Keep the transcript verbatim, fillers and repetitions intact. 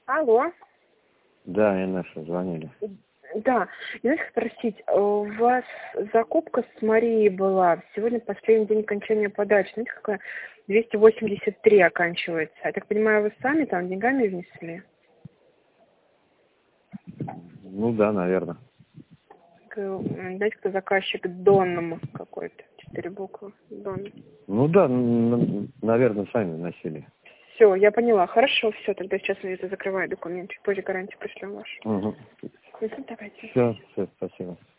Алло. Да, я наша, звонили. Да, я хочу спросить, у вас закупка с Марией была, сегодня последний день окончания подачи, знаете, какая? двести восемьдесят три оканчивается. Я так понимаю, вы сами там деньгами внесли? Ну да, наверное. Знаете, кто заказчик? Донном какой-то, четыре буквы. Дон. Ну да, наверное, сами носили. Все, я поняла. Хорошо, все, тогда сейчас я это закрываю документ. Чуть позже гарантию пришлем вашу. Угу. Ну, давайте. Все, все, спасибо.